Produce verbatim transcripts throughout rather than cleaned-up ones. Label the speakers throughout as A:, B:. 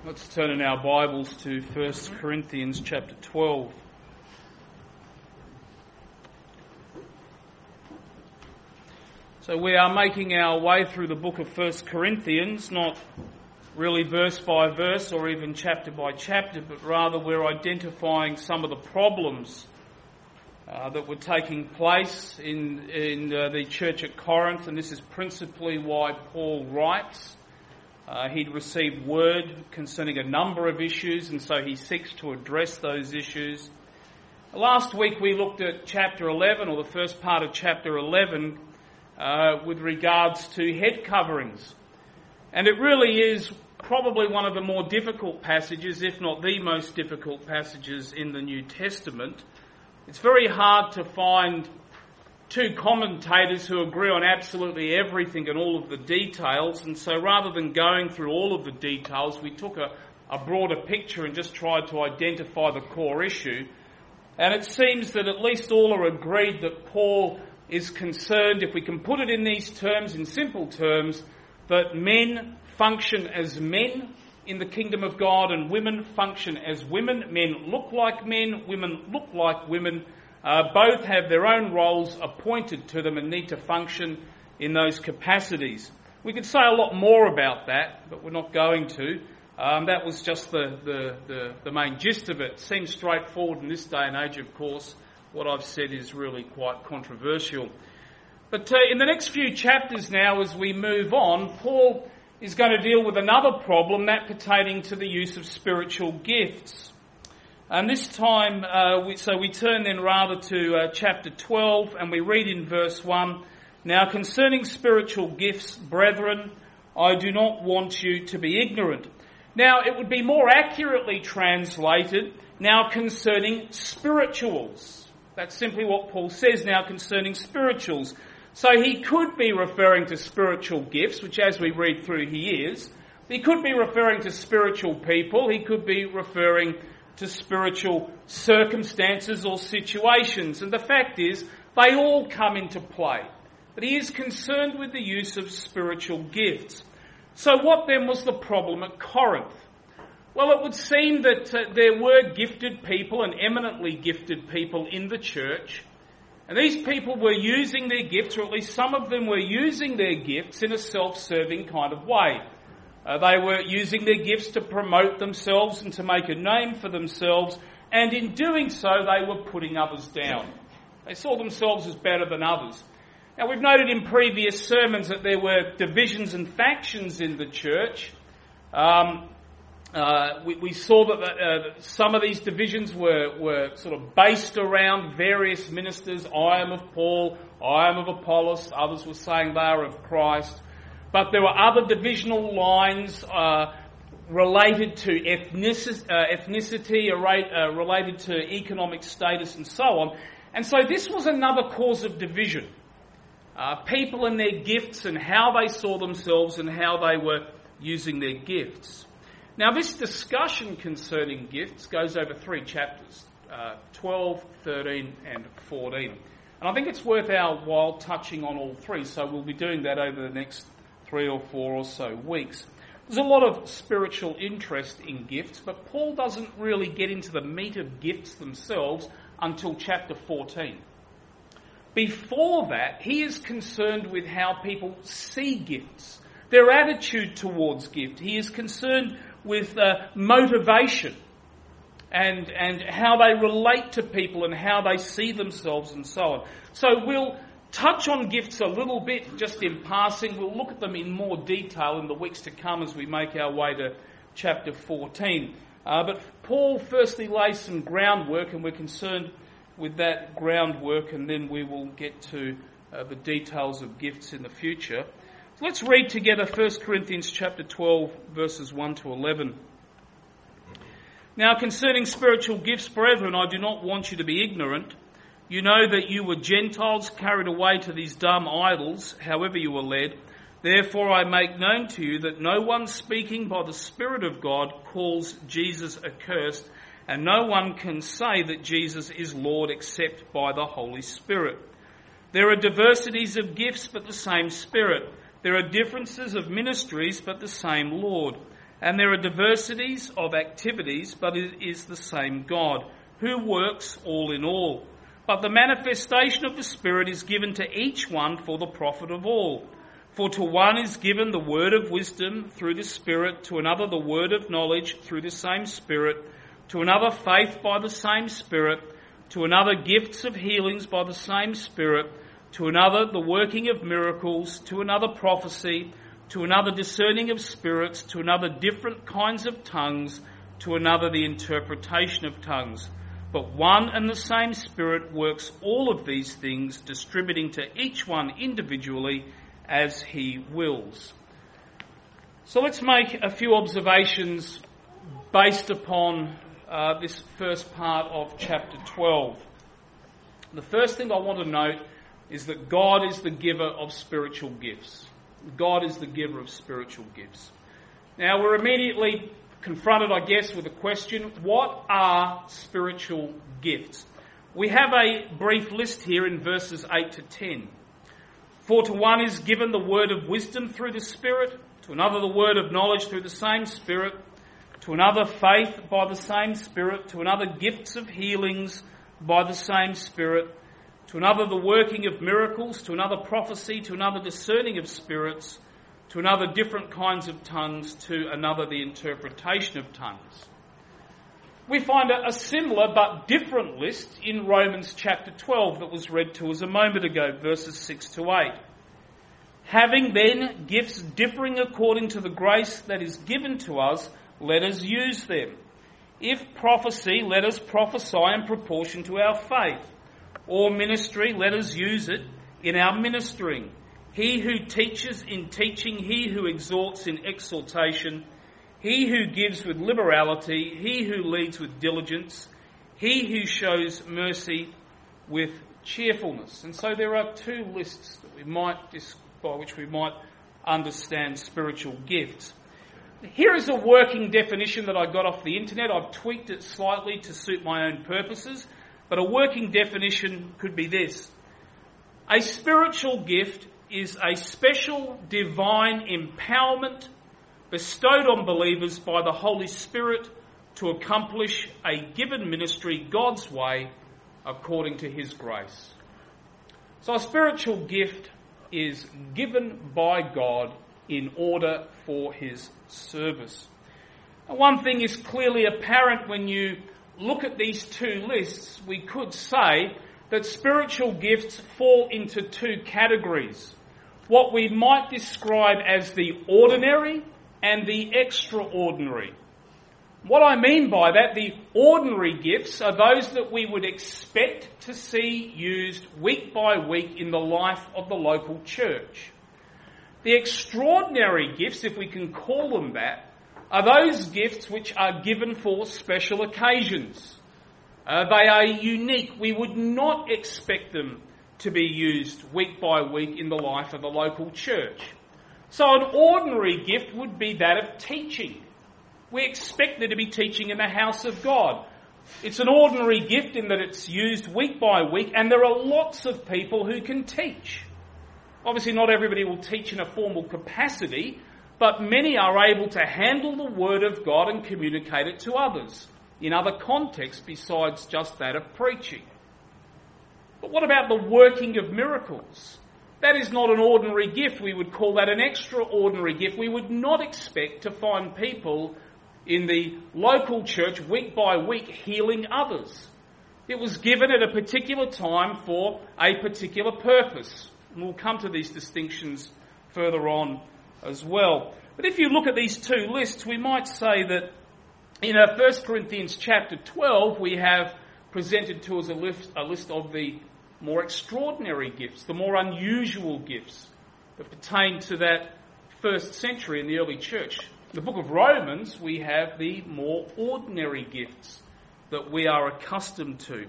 A: Let's turn in our Bibles to First Corinthians chapter twelve. So we are making our way through the book of First Corinthians, not really verse by verse or even chapter by chapter, but rather we're identifying some of the problems uh, that were taking place in, in uh, the church at Corinth, and this is principally why Paul writes. Uh, he'd received word concerning a number of issues, and so he seeks to address those issues. Last week we looked at chapter eleven, or the first part of chapter eleven, uh, with regards to head coverings. And it really is probably one of the more difficult passages, if not the most difficult passages in the New Testament. It's very hard to find two commentators who agree on absolutely everything and all of the details, and so rather than going through all of the details, we took a, a broader picture and just tried to identify the core issue. And it seems that at least all are agreed that Paul is concerned, if we can put it in these terms, in simple terms, that men function as men in the kingdom of God and women function as women. Men look like men, women look like women. Uh, both have their own roles appointed to them and need to function in those capacities. We could say a lot more about that, but we're not going to. Um, that was just the, the, the, the main gist of it. Seems straightforward in this day and age, of course. What I've said is really quite controversial. But uh, in the next few chapters now, as we move on, Paul is going to deal with another problem, that pertaining to the use of spiritual gifts. And this time, uh, we, so we turn then rather to uh, chapter twelve, and we read in verse one, "Now concerning spiritual gifts, brethren, I do not want you to be ignorant." Now it would be more accurately translated, "Now concerning spirituals." That's simply what Paul says, "Now concerning spirituals." So he could be referring to spiritual gifts, which as we read through he is. He could be referring to spiritual people. He could be referring to spiritual circumstances or situations. And the fact is, they all come into play. But he is concerned with the use of spiritual gifts. So what then was the problem at Corinth? Well, it would seem that uh, there were gifted people and eminently gifted people in the church. And these people were using their gifts, or at least some of them were using their gifts in a self-serving kind of way. Uh, they were using their gifts to promote themselves and to make a name for themselves, and in doing so they were putting others down. They saw themselves as better than others. Now we've noted in previous sermons that there were divisions and factions in the church. Um, uh, we, we saw that uh, some of these divisions were, were sort of based around various ministers. I am of Paul, I am of Apollos, others were saying they are of Christ. But there were other divisional lines uh, related to ethnicity, uh, ethnicity uh, related to economic status and so on. And so this was another cause of division. Uh, people and their gifts and how they saw themselves and how they were using their gifts. Now this discussion concerning gifts goes over three chapters, uh, twelve, thirteen and fourteen. And I think it's worth our while touching on all three, so we'll be doing that over the next three or four or so weeks. There's a lot of spiritual interest in gifts, but Paul doesn't really get into the meat of gifts themselves until chapter fourteen. Before that, he is concerned with how people see gifts, their attitude towards gift. He is concerned with uh, motivation and, and how they relate to people and how they see themselves and so on. So we'll touch on gifts a little bit just in passing. We'll look at them in more detail in the weeks to come as we make our way to chapter fourteen. Uh, but Paul firstly lays some groundwork, and we're concerned with that groundwork, and then we will get to uh, the details of gifts in the future. So let's read together First Corinthians chapter twelve, verses one to eleven. "Now concerning spiritual gifts, brethren, I do not want you to be ignorant. You know that you were Gentiles carried away to these dumb idols, however you were led. Therefore I make known to you that no one speaking by the Spirit of God calls Jesus accursed, and no one can say that Jesus is Lord except by the Holy Spirit. There are diversities of gifts, but the same Spirit. There are differences of ministries, but the same Lord. And there are diversities of activities, but it is the same God, who works all in all. But the manifestation of the Spirit is given to each one for the profit of all. For to one is given the word of wisdom through the Spirit, to another the word of knowledge through the same Spirit, to another faith by the same Spirit, to another gifts of healings by the same Spirit, to another the working of miracles, to another prophecy, to another discerning of spirits, to another different kinds of tongues, to another the interpretation of tongues. But one and the same Spirit works all of these things, distributing to each one individually as he wills. So let's make a few observations based upon uh, this first part of chapter twelve. The first thing I want to note is that God is the giver of spiritual gifts. God is the giver of spiritual gifts. Now we're immediately confronted, I guess, with a question: what are spiritual gifts? We have a brief list here in verses eight to ten. For to one is given the word of wisdom through the Spirit, to another the word of knowledge through the same Spirit, to another faith by the same Spirit, to another gifts of healings by the same Spirit, to another the working of miracles, to another prophecy, to another discerning of spirits, to another different kinds of tongues, to another the interpretation of tongues. We find a similar but different list in Romans chapter twelve that was read to us a moment ago, verses six to eight. Having then gifts differing according to the grace that is given to us, let us use them. If prophecy, let us prophesy in proportion to our faith. Or ministry, let us use it in our ministering. He who teaches in teaching, he who exhorts in exhortation, he who gives with liberality, he who leads with diligence, he who shows mercy with cheerfulness. And so there are two lists that we might, by which we might understand spiritual gifts. Here is a working definition that I got off the internet. I've tweaked it slightly to suit my own purposes, but a working definition could be this: a spiritual gift is a special divine empowerment bestowed on believers by the Holy Spirit to accomplish a given ministry God's way according to his grace. So a spiritual gift is given by God in order for his service. Now, one thing is clearly apparent when you look at these two lists. We could say that spiritual gifts fall into two categories: what we might describe as the ordinary and the extraordinary. What I mean by that, the ordinary gifts are those that we would expect to see used week by week in the life of the local church. The extraordinary gifts, if we can call them that, are those gifts which are given for special occasions. Uh, they are unique. We would not expect them to be used week by week in the life of the local church. So an ordinary gift would be that of teaching. We expect there to be teaching in the house of God. It's an ordinary gift in that it's used week by week, and there are lots of people who can teach. Obviously not everybody will teach in a formal capacity, but many are able to handle the word of God and communicate it to others in other contexts besides just that of preaching. But what about the working of miracles? That is not an ordinary gift. We would call that an extraordinary gift. We would not expect to find people in the local church week by week healing others. It was given at a particular time for a particular purpose. And we'll come to these distinctions further on as well. But if you look at these two lists, we might say that in our First Corinthians chapter twelve, we have presented to us a list, a list of the more extraordinary gifts, the more unusual gifts that pertain to that first century in the early church. In the book of Romans, we have the more ordinary gifts that we are accustomed to.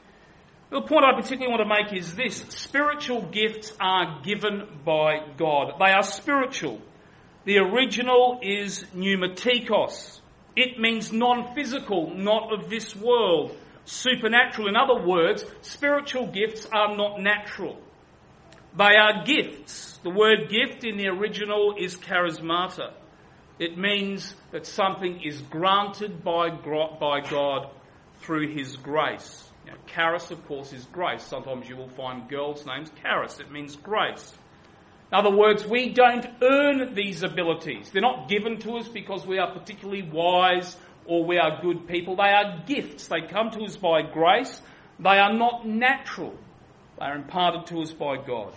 A: The point I particularly want to make is this: spiritual gifts are given by God. They are spiritual. The original is pneumatikos. It means non-physical, not of this world, supernatural. In other words, spiritual gifts are not natural. They are gifts. The word gift in the original is charismata. It means that something is granted by, by God through his grace. Now, charis, of course, is grace. Sometimes you will find girls' names charis. It means grace. In other words, we don't earn these abilities. They're not given to us because we are particularly wise or we are good people. They are gifts. They come to us by grace. They are not natural. They are imparted to us by God.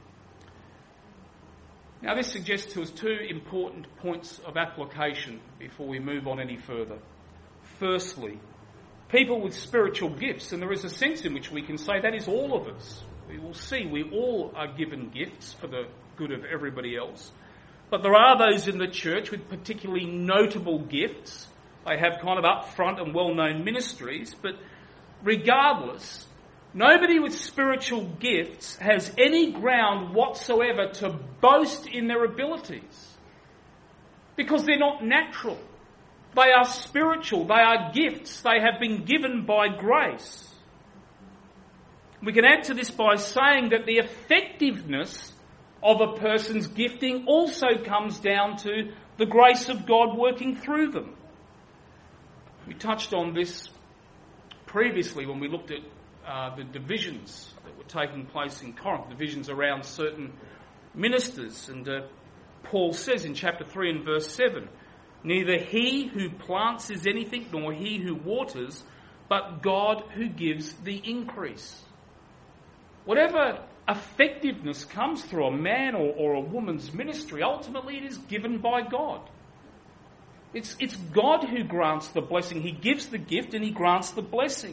A: Now, this suggests to us two important points of application before we move on any further. Firstly, people with spiritual gifts, and there is a sense in which we can say that is all of us. We will see we all are given gifts for the good of everybody else. But there are those in the church with particularly notable gifts. They have kind of upfront and well-known ministries, but regardless, nobody with spiritual gifts has any ground whatsoever to boast in their abilities, because they're not natural. They are spiritual. They are gifts. They have been given by grace. We can add to this by saying that the effectiveness of a person's gifting also comes down to the grace of God working through them. We touched on this previously when we looked at uh, the divisions that were taking place in Corinth, divisions around certain ministers. And uh, Paul says in chapter three and verse seven, "Neither he who plants is anything, nor he who waters, but God who gives the increase." Whatever effectiveness comes through a man or, or a woman's ministry, ultimately it is given by God. It's, it's God who grants the blessing. He gives the gift and he grants the blessing.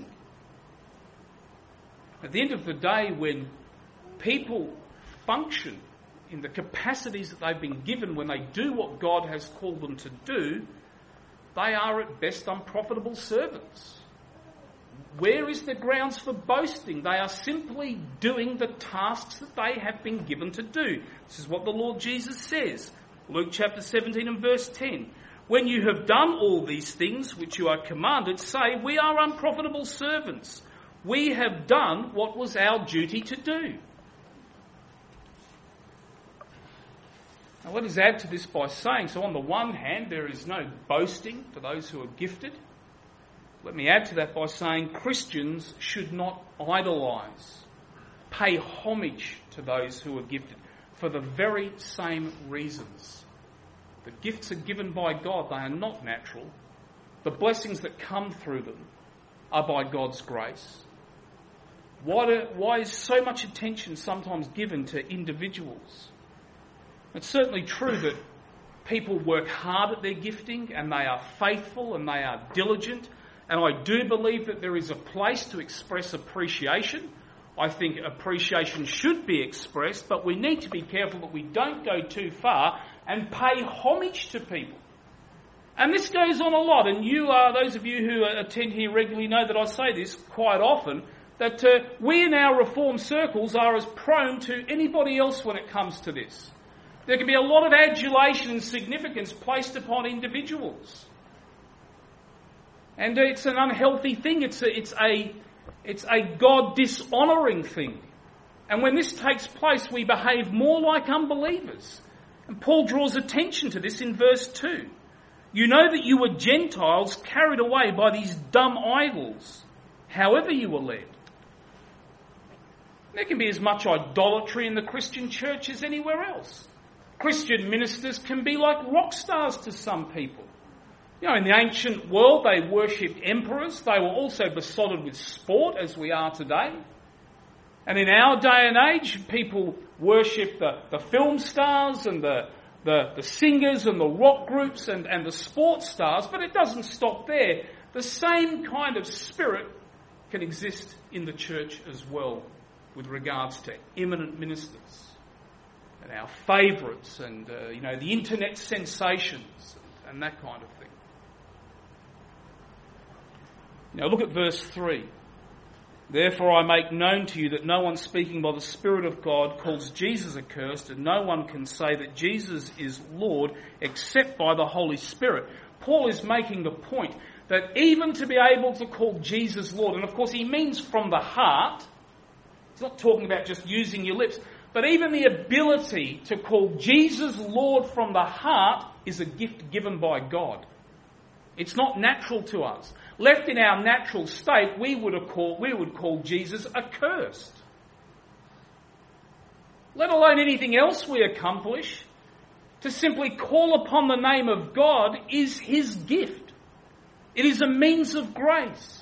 A: At the end of the day, when people function in the capacities that they've been given, when they do what God has called them to do, they are at best unprofitable servants. Where is the grounds for boasting? They are simply doing the tasks that they have been given to do. This is what the Lord Jesus says. Luke chapter seventeen and verse ten. "When you have done all these things which you are commanded, say, we are unprofitable servants. We have done what was our duty to do." Now let us add to this by saying, so on the one hand, there is no boasting for those who are gifted. Let me add to that by saying Christians should not idolise, pay homage to those who are gifted for the very same reasons. The gifts are given by God. They are not natural. The blessings that come through them are by God's grace. Why, do, why is so much attention sometimes given to individuals? It's certainly true that people work hard at their gifting and they are faithful and they are diligent. And I do believe that there is a place to express appreciation. I think appreciation should be expressed, but we need to be careful that we don't go too far and pay homage to people. And this goes on a lot, and you are, those of you who attend here regularly know that I say this quite often, that uh, we in our Reformed circles are as prone to anybody else when it comes to this. There can be a lot of adulation and significance placed upon individuals. And it's an unhealthy thing. It's a, it's a, it's a God dishonouring thing. And when this takes place, we behave more like unbelievers. And Paul draws attention to this in verse two. "You know that you were Gentiles carried away by these dumb idols, however you were led." There can be as much idolatry in the Christian church as anywhere else. Christian ministers can be like rock stars to some people. You know, in the ancient world, they worshipped emperors. They were also besotted with sport, as we are today. And in our day and age, people worship the, the film stars and the, the, the singers and the rock groups and, and the sports stars, but it doesn't stop there. The same kind of spirit can exist in the church as well with regards to eminent ministers and our favourites and, uh, you know, the internet sensations and that kind of thing. Now look at verse three. "Therefore I make known to you that no one speaking by the Spirit of God calls Jesus accursed, and no one can say that Jesus is Lord except by the Holy Spirit." Paul is making the point that even to be able to call Jesus Lord, and of course he means from the heart, he's not talking about just using your lips, but even the ability to call Jesus Lord from the heart is a gift given by God. It's not natural to us. Left in our natural state, we would have called, we would call Jesus accursed. Let alone anything else we accomplish, to simply call upon the name of God is his gift. It is a means of grace.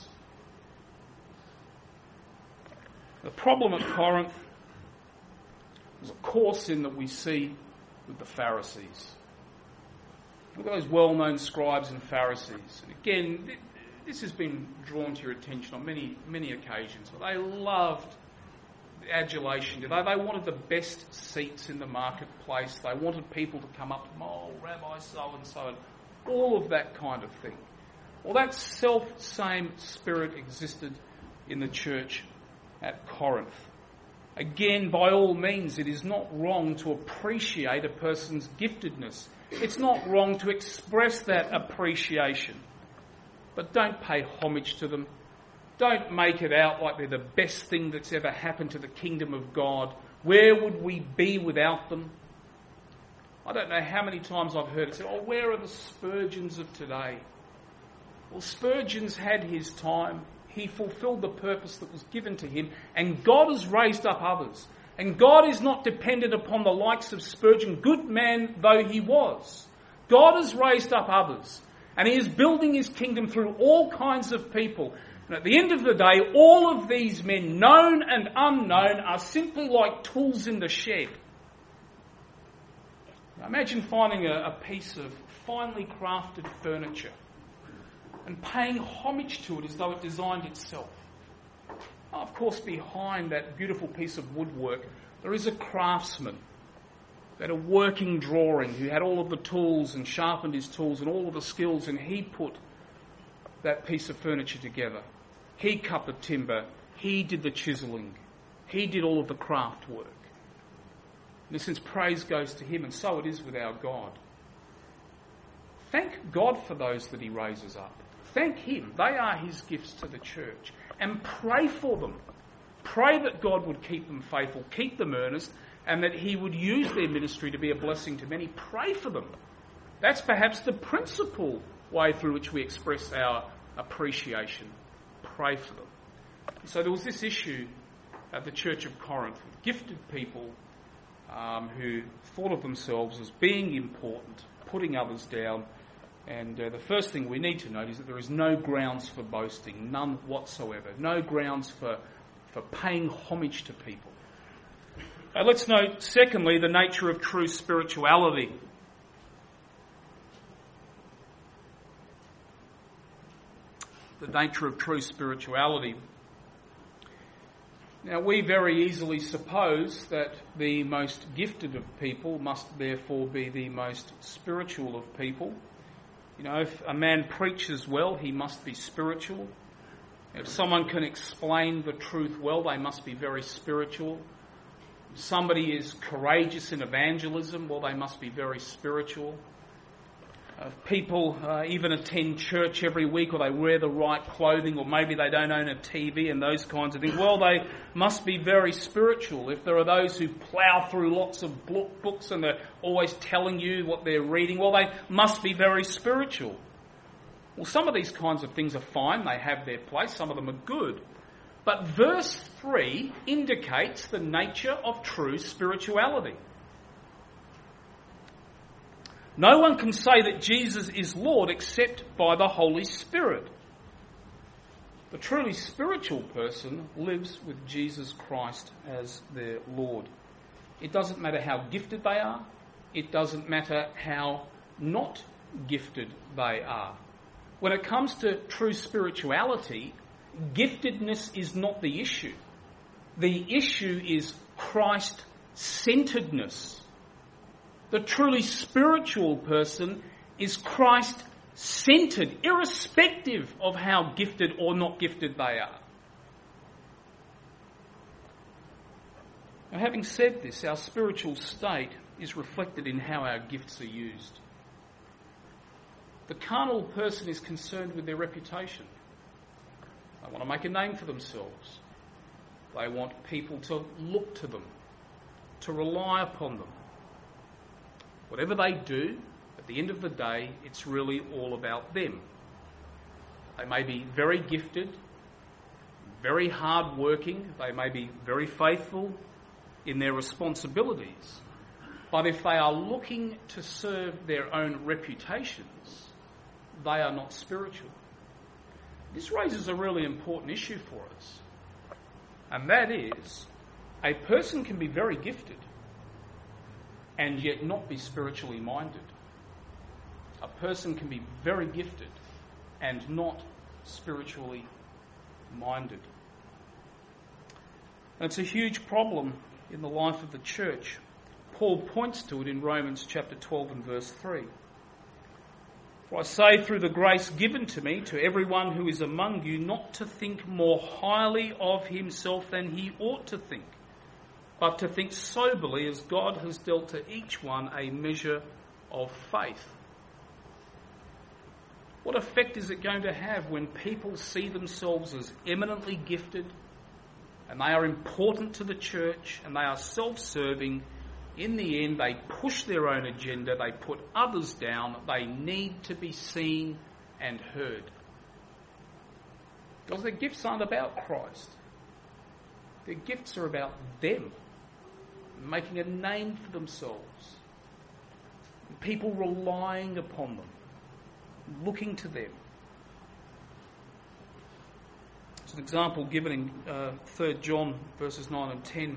A: The problem at Corinth was a core sin that we see with the Pharisees. Look at those well-known scribes and Pharisees. And again, this has been drawn to your attention on many, many occasions. But they loved adulation. They, they wanted the best seats in the marketplace. They wanted people to come up to them, oh, Rabbi so-and-so, and all of that kind of thing. Well, that self-same spirit existed in the church at Corinth. Again, by all means, it is not wrong to appreciate a person's giftedness. It's not wrong to express that appreciation. But don't pay homage to them. Don't make it out like they're the best thing that's ever happened to the kingdom of God. Where would we be without them? I don't know how many times I've heard it said, oh, where are the Spurgeons of today? Well, Spurgeon's had his time. He fulfilled the purpose that was given to him, and God has raised up others. And God is not dependent upon the likes of Spurgeon, good man though he was. God has raised up others, and he is building his kingdom through all kinds of people. And at the end of the day, all of these men, known and unknown, are simply like tools in the shed. Now imagine finding a, a piece of finely crafted furniture and paying homage to it as though it designed itself. Of course, behind that beautiful piece of woodwork, there is a craftsman who had a working drawing, who had all of the tools and sharpened his tools and all of the skills, and he put that piece of furniture together. He cut the timber. He did the chiselling. He did all of the craft work. In a sense, praise goes to him, and so it is with our God. Thank God for those that he raises up. Thank him. They are his gifts to the church. And pray for them. Pray that God would keep them faithful, keep them earnest, and that he would use their ministry to be a blessing to many. Pray for them. That's perhaps the principal way through which we express our appreciation. Pray for them. So there was this issue at the Church of Corinth with gifted people um, who thought of themselves as being important, putting others down. And uh, the first thing we need to note is that there is no grounds for boasting, none whatsoever. No grounds for, for paying homage to people. Uh, let's note, secondly, the nature of true spirituality. The nature of true spirituality. Now, we very easily suppose that the most gifted of people must therefore be the most spiritual of people. You know, if a man preaches well, he must be spiritual. If someone can explain the truth well, they must be very spiritual. If somebody is courageous in evangelism, well, they must be very spiritual. If people uh, even attend church every week, or they wear the right clothing, or maybe they don't own a T V and those kinds of things, well, they must be very spiritual. If there are those who plough through lots of books and they're always telling you what they're reading, well, they must be very spiritual. Well, some of these kinds of things are fine. They have their place. Some of them are good. But verse three indicates the nature of true spirituality. No one can say that Jesus is Lord except by the Holy Spirit. The truly spiritual person lives with Jesus Christ as their Lord. It doesn't matter how gifted they are. It doesn't matter how not gifted they are. When it comes to true spirituality, giftedness is not the issue. The issue is Christ-centeredness. The truly spiritual person is Christ-centered, irrespective of how gifted or not gifted they are. Now, having said this, our spiritual state is reflected in how our gifts are used. The carnal person is concerned with their reputation. They want to make a name for themselves. They want people to look to them, to rely upon them. Whatever they do, At the end of the day, it's really all about them. They may be very gifted, very hard-working, they may be very faithful in their responsibilities, but if they are looking to serve their own reputations, they are not spiritual. This raises a really important issue for us, and that is, a person can be very gifted and yet not be spiritually minded. A person can be very gifted and not spiritually minded. And it's a huge problem in the life of the church. Paul points to it in Romans chapter twelve and verse three. For I say through the grace given to me to everyone who is among you not to think more highly of himself than he ought to think, but to think soberly as God has dealt to each one a measure of faith. What effect is it going to have when people see themselves as eminently gifted and they are important to the church and they are self-serving? In the end, they push their own agenda, they put others down, they need to be seen and heard. Because their gifts aren't about Christ. Their gifts are about them, making a name for themselves, people relying upon them, looking to them. It's an example given in uh, Third John verses nine and ten.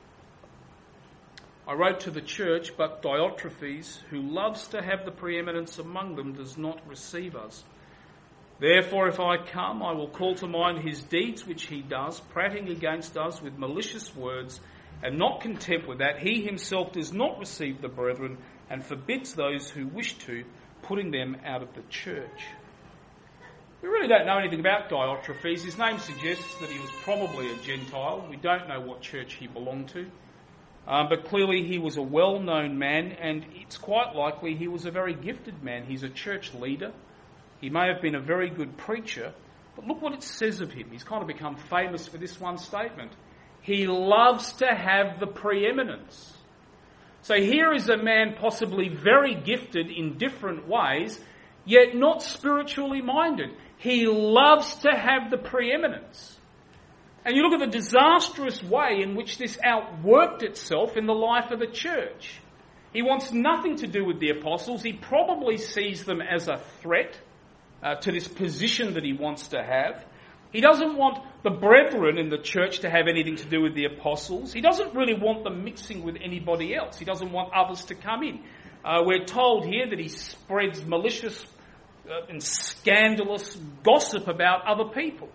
A: I wrote to the church, but Diotrephes, who loves to have the preeminence among them, does not receive us. Therefore, if I come, I will call to mind his deeds which he does, prating against us with malicious words, and not content with that, he himself does not receive the brethren, and forbids those who wish to, putting them out of the church. We really don't know anything about Diotrephes. His name suggests that he was probably a Gentile. We don't know what church he belonged to. Um, but clearly he was a well-known man, and it's quite likely he was a very gifted man. He's a church leader. He may have been a very good preacher. But look what it says of him. He's kind of become famous for this one statement. He loves to have the preeminence. So here is a man possibly very gifted in different ways, yet not spiritually minded. He loves to have the preeminence. And you look at the disastrous way in which this outworked itself in the life of the church. He wants nothing to do with the apostles. He probably sees them as a threat uh, to this position that he wants to have. He doesn't want the brethren in the church to have anything to do with the apostles. He doesn't really want them mixing with anybody else. He doesn't want others to come in. Uh, we're told here that he spreads malicious uh, and scandalous gossip about other people.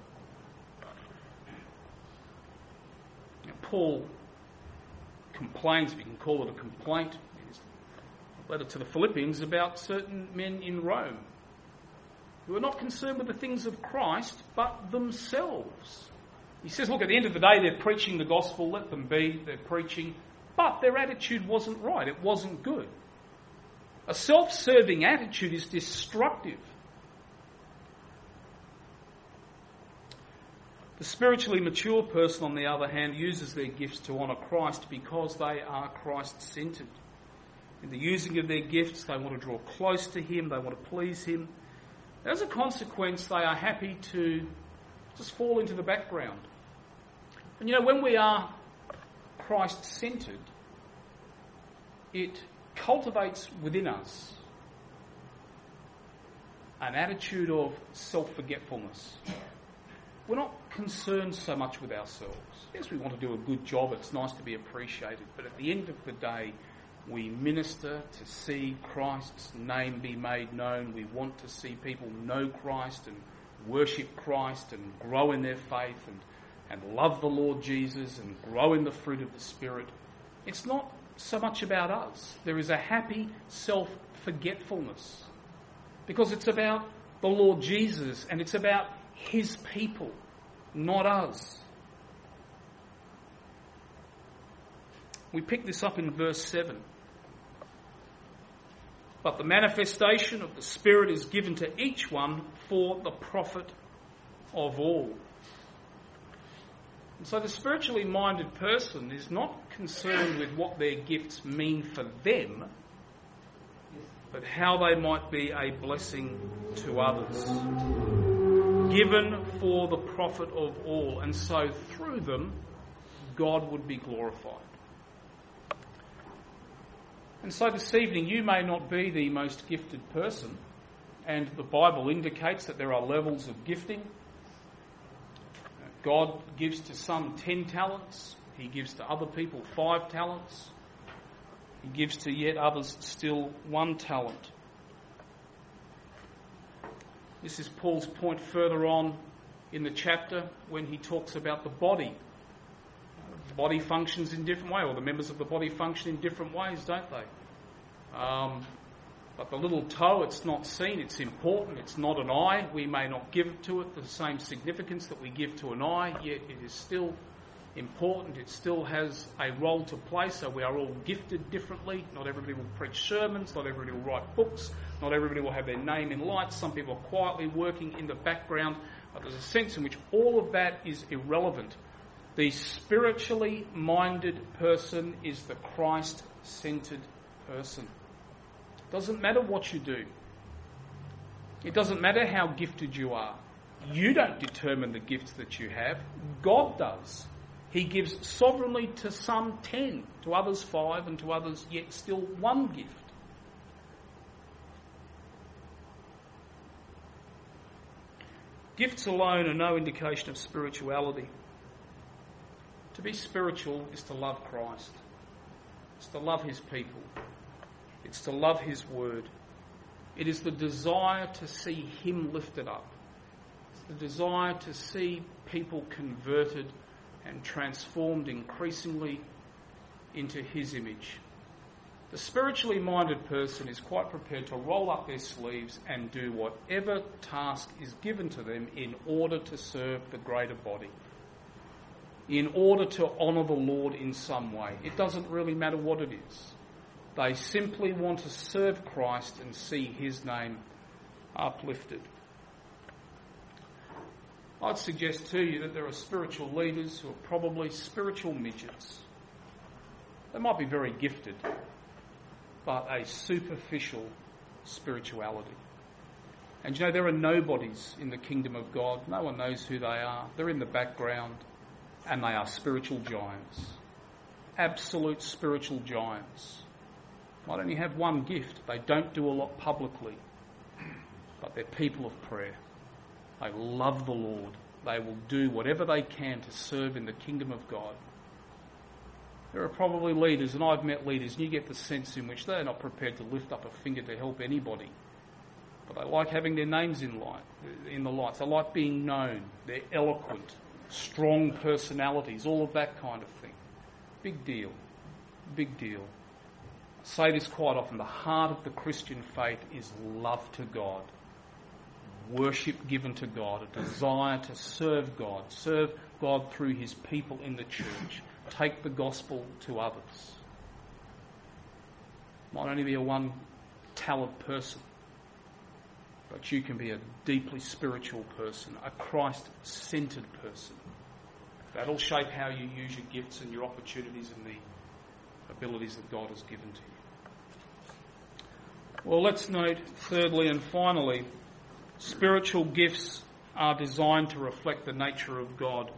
A: Now, Paul complains, if you can call it a complaint, in his letter to the Philippians about certain men in Rome who are not concerned with the things of Christ, but themselves. He says, look, at the end of the day, they're preaching the gospel, let them be, they're preaching, but their attitude wasn't right, it wasn't good. A self-serving attitude is destructive. The spiritually mature person, on the other hand, uses their gifts to honour Christ because they are Christ-centred. In the using of their gifts, they want to draw close to him, they want to please him. As a consequence, they are happy to just fall into the background. And you know, when we are Christ-centred, it cultivates within us an attitude of self-forgetfulness. We're not concerned so much with ourselves. Yes, we want to do a good job, it's nice to be appreciated, but at the end of the day, we minister to see Christ's name be made known. We want to see people know Christ and worship Christ and grow in their faith and, and love the Lord Jesus and grow in the fruit of the Spirit. It's not so much about us. There is a happy self-forgetfulness because it's about the Lord Jesus and it's about his people, not us. We pick this up in verse seven. But the manifestation of the Spirit is given to each one for the profit of all. And so the spiritually minded person is not concerned with what their gifts mean for them. but how they might be a blessing to others, given for the profit of all, and so through them God would be glorified. And so this evening you may not be the most gifted person, and the Bible indicates that there are levels of gifting. God gives to some ten talents, he gives to other people five talents, he gives to yet others still one talent. This is Paul's point further on in the chapter when he talks about the body. The body functions in different ways, or the members of the body function in different ways, don't they? Um, but the little toe, it's not seen, it's important, it's not an eye. We may not give to it the same significance that we give to an eye, yet it is still important, it still has a role to play, so we are all gifted differently. Not everybody will preach sermons, not everybody will write books, not everybody will have their name in lights, some people are quietly working in the background, but there's a sense in which all of that is irrelevant. The spiritually minded person is the Christ-centred person. It doesn't matter what you do. It doesn't matter how gifted you are. You don't determine the gifts that you have. God does. He gives sovereignly to some ten, to others five, and to others yet still one gift. Gifts alone are no indication of spirituality. To be spiritual is to love Christ. It's to love his people. It's to love his word. It is the desire to see him lifted up. It's the desire to see people converted and transformed increasingly into his image. The spiritually minded person is quite prepared to roll up their sleeves and do whatever task is given to them in order to serve the greater body, in order to honour the Lord in some way. It doesn't really matter what it is. They simply want to serve Christ and see his name uplifted. I'd suggest to you that there are spiritual leaders who are probably spiritual midgets. They might be very gifted, but a superficial spirituality. And you know, there are nobodies in the kingdom of God. No one knows who they are. They're in the background, and they are spiritual giants. Absolute spiritual giants. Might only have one gift. They don't do a lot publicly, but they're people of prayer. They love the Lord. They will do whatever they can to serve in the kingdom of God. There are probably leaders, and I've met leaders, and you get the sense in which they're not prepared to lift up a finger to help anybody. But they like having their names in light, in the lights. They like being known. They're eloquent, strong personalities, all of that kind of thing. Big deal. Big deal. I say this quite often. The heart of the Christian faith is love to God. Worship given to God, a desire to serve God, serve God through his people in the church, take the gospel to others. Might only be a one talent person, but you can be a deeply spiritual person, a Christ-centred person. That'll shape how you use your gifts and your opportunities and the abilities that God has given to you. Well, let's note thirdly and finally, spiritual gifts are designed to reflect the nature of God.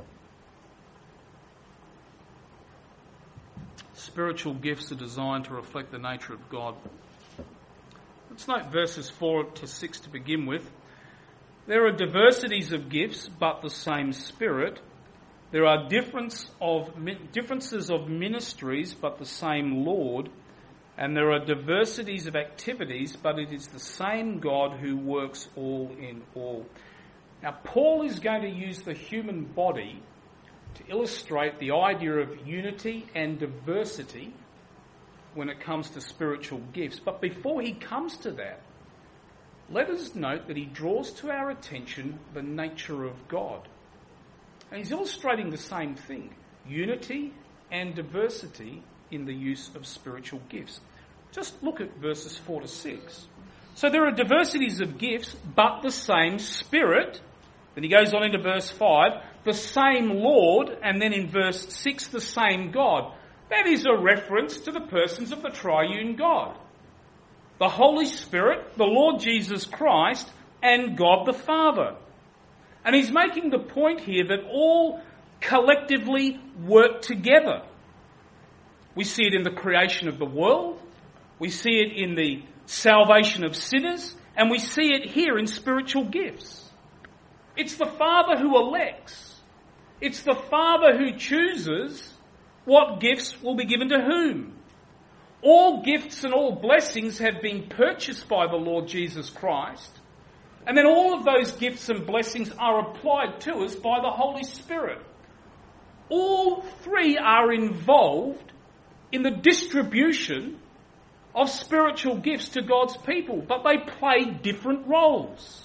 A: Spiritual gifts are designed to reflect the nature of God. Let's note verses four to six to begin with. There are diversities of gifts, but the same Spirit. There are difference of, differences of ministries, but the same Lord. And there are diversities of activities, but it is the same God who works all in all. Now, Paul is going to use the human body to illustrate the idea of unity and diversity when it comes to spiritual gifts. But before he comes to that, let us note that he draws to our attention the nature of God. And he's illustrating the same thing, unity and diversity in the use of spiritual gifts. Just look at verses four to six. So there are diversities of gifts, but the same Spirit. Then he goes on into verse five, the same Lord, and then in verse six, the same God. That is a reference to the persons of the triune God. the Holy Spirit, the Lord Jesus Christ, and God the Father. And he's making the point here that all collectively work together. We see it in the creation of the world, we see it in the salvation of sinners, and we see it here in spiritual gifts. It's the Father who elects. It's the Father who chooses what gifts will be given to whom. All gifts and all blessings have been purchased by the Lord Jesus Christ, and then all of those gifts and blessings are applied to us by the Holy Spirit. All three are involved in the distribution of spiritual gifts to God's people, but they play different roles.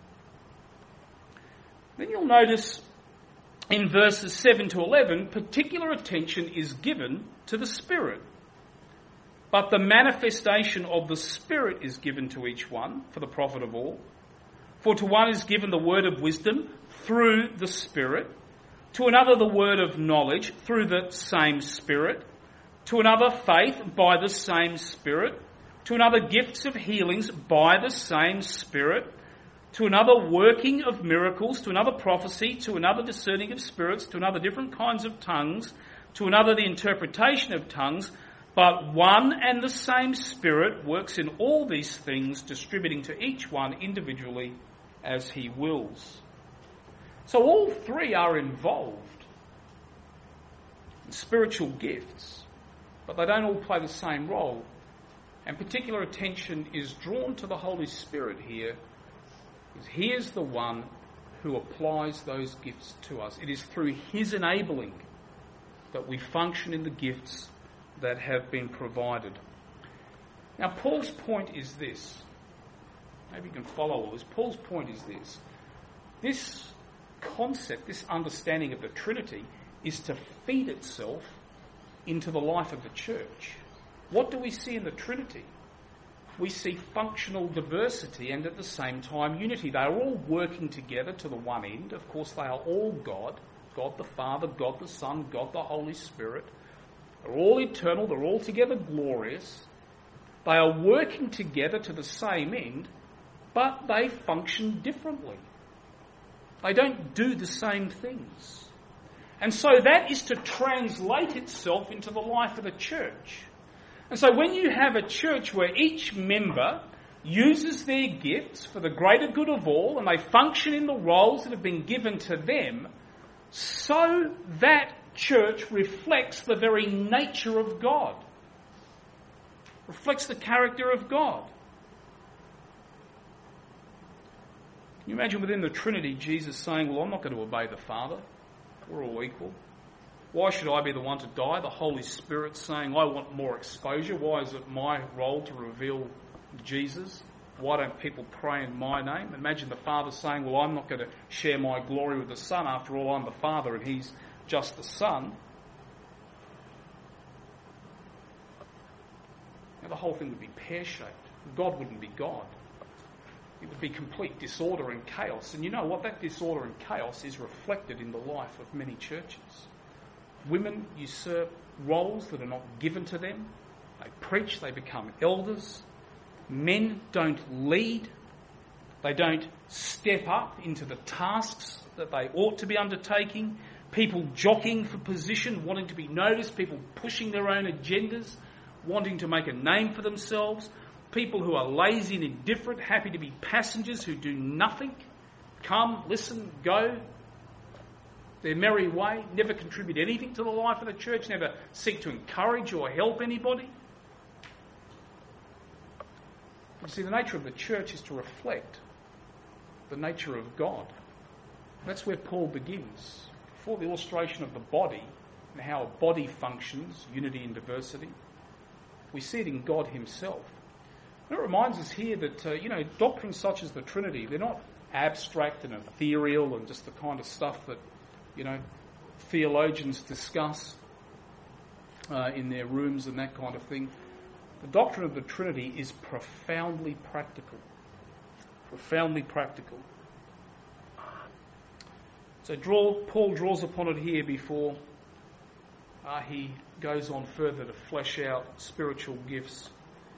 A: Then you'll notice in verses seven to eleven, particular attention is given to the Spirit. But the manifestation of the Spirit is given to each one for the profit of all. For to one is given the word of wisdom through the Spirit, to another the word of knowledge through the same Spirit, to another faith by the same Spirit, to another gifts of healings by the same Spirit, to another working of miracles, to another prophecy, to another discerning of spirits, to another different kinds of tongues, to another the interpretation of tongues. But one and the same Spirit works in all these things, distributing to each one individually as he wills. So all three are involved in spiritual gifts, but they don't all play the same role. And particular attention is drawn to the Holy Spirit here, because he is the one who applies those gifts to us. It is through his enabling that we function in the gifts that have been provided. Now, Paul's point is this. Maybe you can follow all this. Paul's point is this. This concept, this understanding of the Trinity, is to feed itself into the life of the church. What do we see in the Trinity? We see functional diversity and at the same time unity. They are all working together to the one end. Of course, they are all God. God the Father, God the Son, God the Holy Spirit. They're all eternal. They're all together glorious. They are working together to the same end, but they function differently. They don't do the same things. And so that is to translate itself into the life of the church. And so when you have a church where each member uses their gifts for the greater good of all, and they function in the roles that have been given to them, so that church reflects the very nature of God, reflects the character of God. Can you imagine within the Trinity Jesus saying, well, I'm not going to obey the Father. We're all equal. Why should I be the one to die? The Holy Spirit saying, I want more exposure. Why is it my role to reveal Jesus? Why don't people pray in my name? Imagine the Father saying, well, I'm not going to share my glory with the Son. After all, I'm the Father and he's just the Son. Now, the whole thing would be pear-shaped. God wouldn't be God. It would be complete disorder and chaos. And you know what? That disorder and chaos is reflected in the life of many churches. Women usurp roles that are not given to them. They preach, they become elders. Men don't lead. They don't step up into the tasks that they ought to be undertaking. People jockeying for position, wanting to be noticed. People pushing their own agendas, wanting to make a name for themselves. People who are lazy and indifferent, happy to be passengers who do nothing. Come, listen, go. Their merry way, never contribute anything to the life of the church, never seek to encourage or help anybody. You see, the nature of the church is to reflect the nature of God. That's where Paul begins. Before the illustration of the body and how a body functions, unity and diversity, we see it in God himself. And it reminds us here that, uh, you know, doctrines such as the Trinity, they're not abstract and ethereal and just the kind of stuff that, you know, theologians discuss uh, in their rooms and that kind of thing. The doctrine of the Trinity is profoundly practical. Profoundly practical. So draw, Paul draws upon it here before uh, he goes on further to flesh out spiritual gifts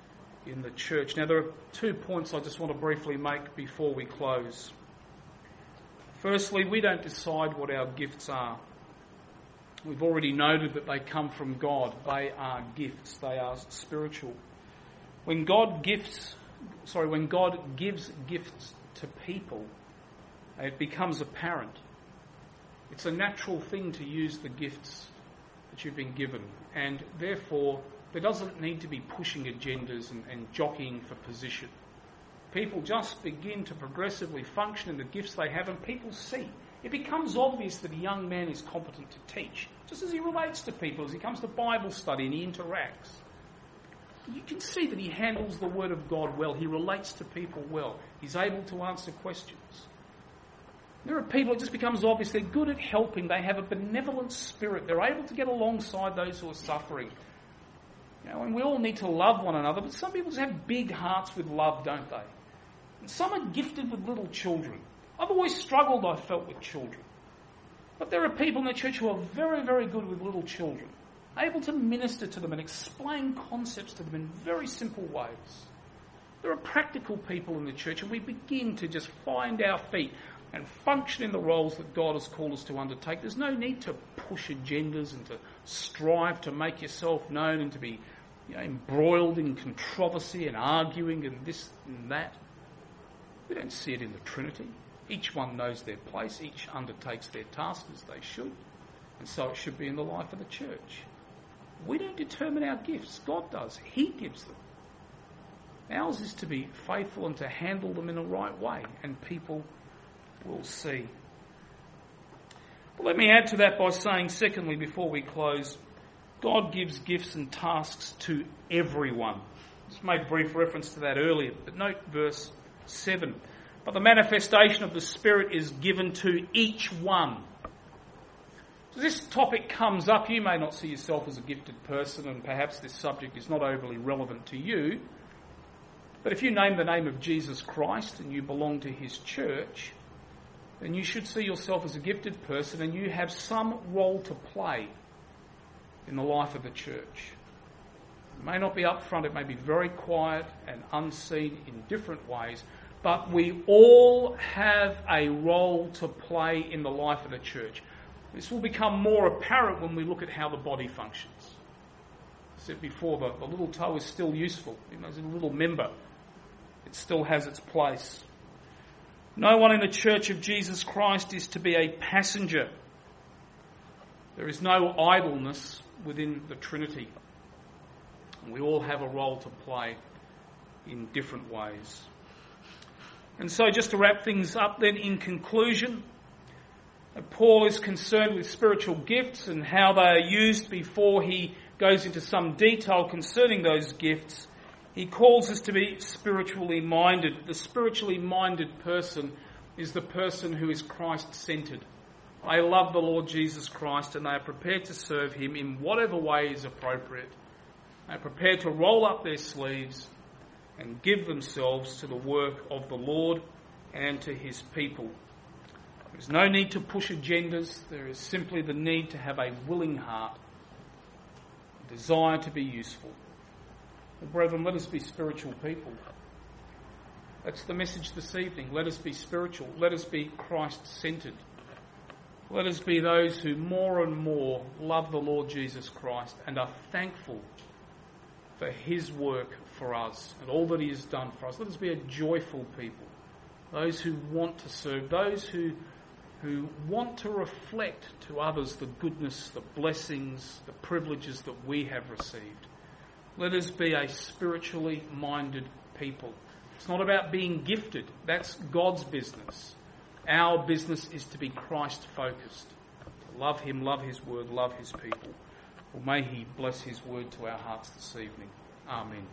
A: in the church. Now, there are two points I just want to briefly make before we close. Firstly, we don't decide what our gifts are. We've already noted that they come from God. They are gifts. They are spiritual. When God gifts, sorry, when God gives gifts to people, it becomes apparent. It's a natural thing to use the gifts that you've been given, and therefore there doesn't need to be pushing agendas and, and jockeying for position. People just begin to progressively function in the gifts they have, and people see. It becomes obvious that a young man is competent to teach, just as he relates to people, as he comes to Bible study and he interacts. You can see that he handles the Word of God well. He relates to people well. He's able to answer questions. There are people, it just becomes obvious, they're good at helping. They have a benevolent spirit. They're able to get alongside those who are suffering. You know, and we all need to love one another, but some people just have big hearts with love, don't they? And some are gifted with little children. I've always struggled, I felt, with children. But there are people in the church who are very, very good with little children, able to minister to them and explain concepts to them in very simple ways. There are practical people in the church, and we begin to just find our feet and function in the roles that God has called us to undertake. There's no need to push agendas and to strive to make yourself known and to be, you know, embroiled in controversy and arguing and this and that. We don't see it in the Trinity. Each one knows their place. Each undertakes their task as they should. And so it should be in the life of the church. We don't determine our gifts. God does. He gives them. Ours is to be faithful and to handle them in the right way, and people will see. But let me add to that by saying, secondly, before we close, God gives gifts and tasks to everyone. I just made brief reference to that earlier, but note verse seven. But the manifestation of the Spirit is given to each one. So this topic comes up. You may not see yourself as a gifted person, and perhaps this subject is not overly relevant to you. But if you name the name of Jesus Christ and you belong to his church, then you should see yourself as a gifted person, and you have some role to play in the life of the church. It may not be upfront, it may be very quiet and unseen in different ways, but we all have a role to play in the life of the church. This will become more apparent when we look at how the body functions. I said before, the, the little toe is still useful. You know, as a little member, it still has its place. No one in the church of Jesus Christ is to be a passenger. There is no idleness within the Trinity. And we all have a role to play in different ways. And so just to wrap things up then, in conclusion, Paul is concerned with spiritual gifts and how they are used before he goes into some detail concerning those gifts. He calls us to be spiritually minded. The spiritually minded person is the person who is Christ-centred. They love the Lord Jesus Christ and they are prepared to serve him in whatever way is appropriate. They are prepared to roll up their sleeves and give themselves to the work of the Lord and to his people. There is no need to push agendas. There is simply the need to have a willing heart, a desire to be useful. Well, brethren, let us be spiritual people. That's the message this evening. Let us be spiritual. Let us be Christ-centred. Let us be those who more and more love the Lord Jesus Christ and are thankful for his work for us and all that he has done for us. Let us be a joyful people. Those who want to serve. Those who, who want to reflect to others the goodness, the blessings, the privileges that we have received. Let us be a spiritually minded people. It's not about being gifted. That's God's business. Our business is to be Christ-focused. To love him, love his word, love his people. Well, may he bless his word to our hearts this evening. Amen.